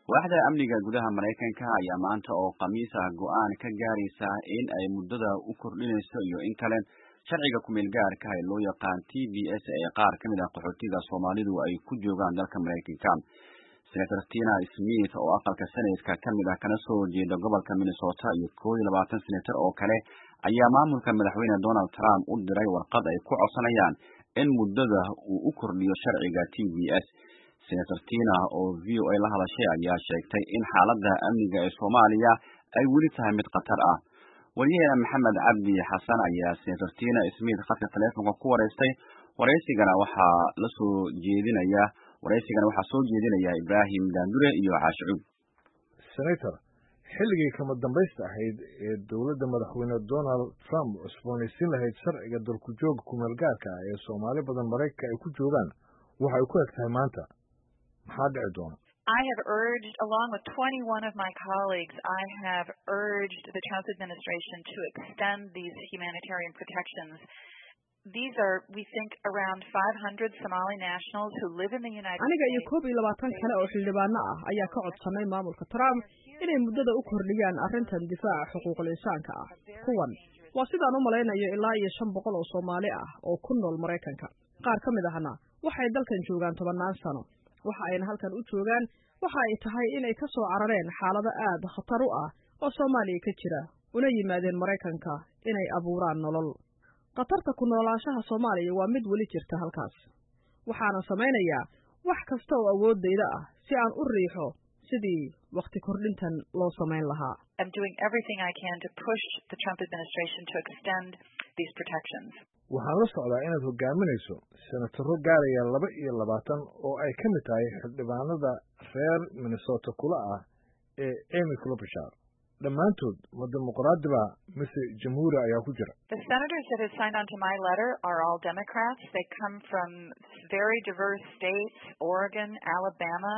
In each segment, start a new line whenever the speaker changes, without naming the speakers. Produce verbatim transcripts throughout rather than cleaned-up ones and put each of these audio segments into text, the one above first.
waaxda amniga gudaha Mareykanka ayaa maanta oo Khamiis ah go'aan ka gaaraysa in ay muddada u kordhinayso iyo in kale sharciga ku meel gaarka ah loo yaqaan T B S ee qaar ka mid ah qaxootiga Soomaalidu ay ku joogaan dalka Mareykanka. Senator Tina Smith oo aqalka Senetka ka mid ah kana soo jeeda gobolka Minnesota iyo kow iyo labaatan senator oo kale ayaa maamulka madaxweyne Donald Trump u diray warqad ay ku codsanayaan in muddada uu u kordhiyo sharciga T B S. Senator Tina oo V O A la hadashay ayaa sheegtay in xaaladda amniga ee Soomaaliya ay weli tahay mid khatar ah. Wariyaha Maxamed Cabdi Xasan ayaa Senator Tina Smith khadka telefoonka ku wareystay. Wareysigana waxaa la soo jeedinaya wareysigana waxaa soo jeedinaya Ibrahim Dandure iyo Caashicud.
Senator, xilligii kama dambaysta ahayd ee dowladda madaxweyne Donald Trump cusboonaysiin lahayd sharciga dalku joog ku meel gaarka ah ee Soomaali badan Mareykanka ay ku joogaan waxay ku egtahay maanta. Maxaa dhici doona?
I have urged, along with twenty-one of my colleagues, I have urged the Trump administration to extend these humanitarian protections. These are, we think, around five hundred Somali nationals who live in the United States.
Aniga iyo koob iyo labaatan kale oo xildhibaano ah ayaa ka codsanay maamulka Trump inay muddada u kordhiyaan arrintan difaaca xuquuqul insaanka ah. Kuwan waa sidaan u malaynayo ilaa iyo shan boqol oo Soomaali ah oo ku nool Mareykanka. Qaar ka mid ahna waxay dalkan joogaan tobanaan sano. Waxa ayna halkan u joogaan waxa ay tahay inay ka soo carareen xaalado aad khatar u ah oo Soomaaliya ka jira una yimaadeen Mareykanka inay abuuraan nolol. Qatarta ku noolaanshaha Soomaaliya waa mid weli jirta halkaas. Waxaana samaynayaa wax kasta oo awoodayda ah si aan u riixo sidii waqti kordhintan loo samayn lahaa.
I'm doing everything I can to push the Trump administration to extend these protections.
Waxaan la socdaa inaad hogaaminayso senataro gaaraya laba iyo labaatan oo ay ka mid tahay xildhibaanada reer Minnesota kula ah ee Amy Klobuchar. Dhammaantood ma dimuqraadi ba mise jamhuuri ayaa ku jira?
The senators that have signed on to my letter are all Democrats. They come from very diverse states: Oregon, Alabama,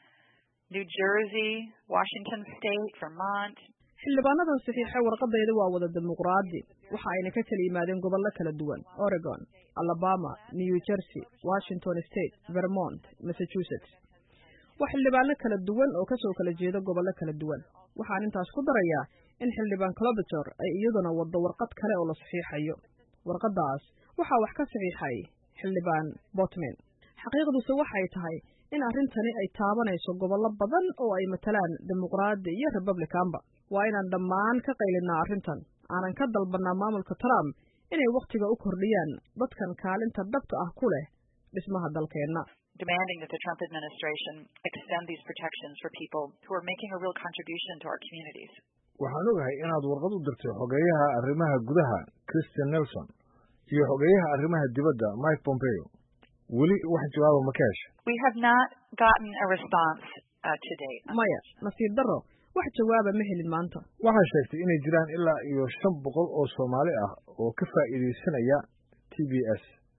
New Jersey, Washington State, Vermont.
xildhibaanadan saxiixay warqadayda waa wada dimuqraadi waxa ayna ka kala yimaadeen gobollo kala duwan: Oregon, Alabama, New Jersey, Washington State, Vermont, Massachusetts. Waa xildhibaano kala duwan oo ka soo kala jeeda gobollo kala duwan. Waxaan intaas ku darayaa in xildhibaan Klobuchar ay iyaduna wado warqad kale oo la saxiixayo. Warqadaas waxa wax ka saxiixay xildhibaan Botman. Xaqiiqduse waxay tahay in arrintani ay taabanayso gobollo badan oo ay matalaan dimuqraadi iyo Republicanba. Waa inaan dhammaan ka qaylinaa arrintan aanan ka dalbanaa maamulka Trump inay waqtiga u kordhiyaan dadkan kaalinta dhabta ah ku leh dhismaha dalkeenna.
Demanding that the Trump administration extend these protections for people who are making a real contribution to our communities.
Waxaan ogahay inaad warqad u dirtay xogeyaha arrimaha gudaha Christian Nelson iyo xogeyaha arrimaha dibadda Mike Pompeo. Weli wax jawaab ma ka heshay?
We have not gotten a response uh, to date.
Maya, nasiib darro wax jawaab ma helin maanta.
Waxaa sheegtay inay jiraan ilaa iyo shan boqol oo Soomaali ah oo ka faa'iideysanaya T B S.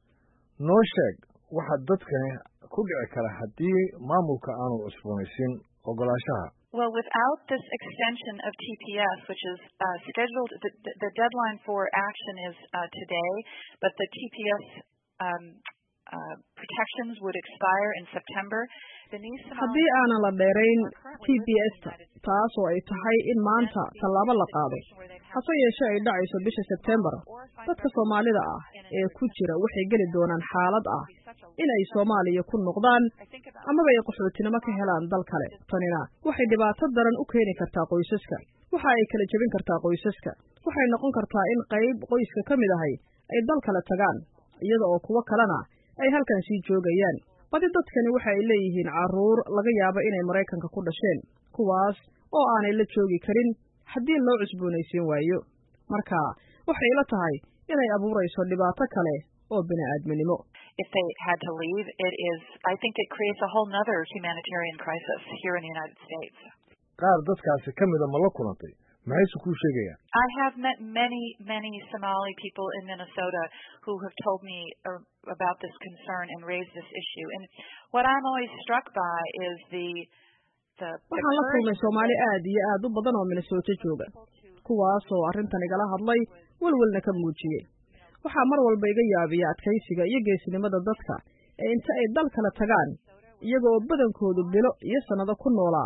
Noo sheeg waxa dadkani ku dhici kara haddii maamulka aanu cusboonaysiin ogolaanshaha.
Well, without this extension of T P S, which is uh, scheduled, the, the, the deadline for action is uh, today, but the T P S um, uh, protections would expire in September.
Haddii aanan la dheerayn T B S-ta taas oo ay tahay in maanta tallaabo la qaado hase yeeshee ay dhacayso bisha September, dadka Soomaalida ah ee ku jira waxay geli doonaan xaalad ah in ay Soomaaliya ku noqdaan amaba ay qaxootinimo ka helaan dal kale. Tanina waxay dhibaato daran u keeni kartaa qoysaska. Waxa ay kala jebin kartaa qoysaska. Waxay noqon kartaa in qayb qoyska ka mid ahay ay dal kale tagaan iyada oo kuwa kalena ay halkan sii joogayaan. Badi dadkani waxa ay leeyihiin caruur laga yaabo inay Mareykanka ku dhasheen, kuwaas oo aanay la joogi karin haddii loo cusboonaysiin waayo. Marka waxay la tahay inay abuurayso dhibaato kale oo bini'aadminimo.
If they had to leave, it is, I think it creates a whole nother humanitarian crisis here in the United States.
Qaar dadkaasi ka mid ah ma la kulantay? Maxay ku sheegayaan?
I have met many, many Somali people in Minnesota who have told me uh, about this concern and raised this issue. And what I'm always struck by is the the.
Waxaan la kulmay Soomaali aad iyo aad u badan oo Minnesota jooga, kuwaas oo arrintan igala hadlay walwalna ka muujiyay. Waxaa mar walba iga yaabiya adkaysiga iyo geesinimada dadka ee inta ay dal kala tagaan iyaga oo badankoodu bilo iyo sanado ku noolaa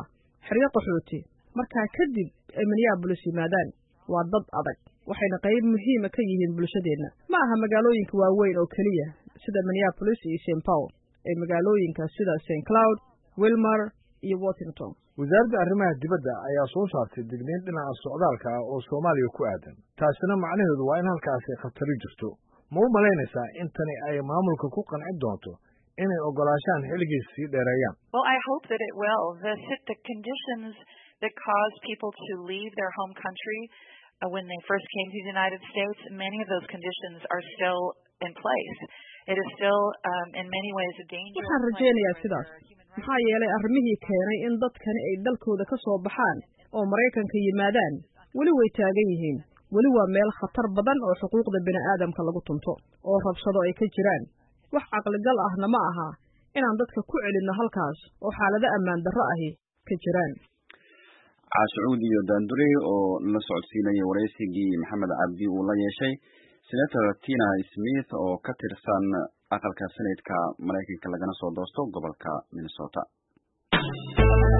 xeryo qaxooti markaa kadib ay Minneapolis yimaadaan waa dad adag waxayna qayb muhiim ah ka yihiin bulshadeena ma aha magaalooyinka waaweyn oo kaliya sida Minneapolis iyo Saint Paul ee magaalooyinka sida Saint Cloud, Wilmar iyo Washington.
wasaaradda arrimaha dibadda ayaa soo saartay digniin dhinaca socdaalka ah oo Soomaaliya ku aadan taasina macnaheedu waa in halkaasi khatari jirto ma u malaynaysaa in tani ay maamulka ku qancin doonto inay ogolaashaan xilligiis sii dheereeyaan?
Well, I hope that it will. The, the conditions that cause people to leave their home country uh, when they first came to the United States, many of those conditions are still in place. It is still, um, in many ways, a dangerous
waxaan rajaynayaa sidaas maxaa yeelay arrimihii keenay in dadkani ay dalkooda ka soo baxaan oo Maraykanka yimaadaan weli way taagan yihiin weli waa meel khatar badan oo xuquuqda bini'aadamka lagu tunto oo rabshado ay ka jiraan wax caqligal ahna ma aha inaan dadka ku celinno halkaas oo xaalado ammaan darro ahi ka jiraan.
Sacuudi iyo Danduri oo la socodsiinaya wareysigii Maxamed Cabdi uu la yeeshay Senator Tina Smith oo ka tirsan aqalka Senatka Mareykanka lagana soo doosto gobolka Minnesota.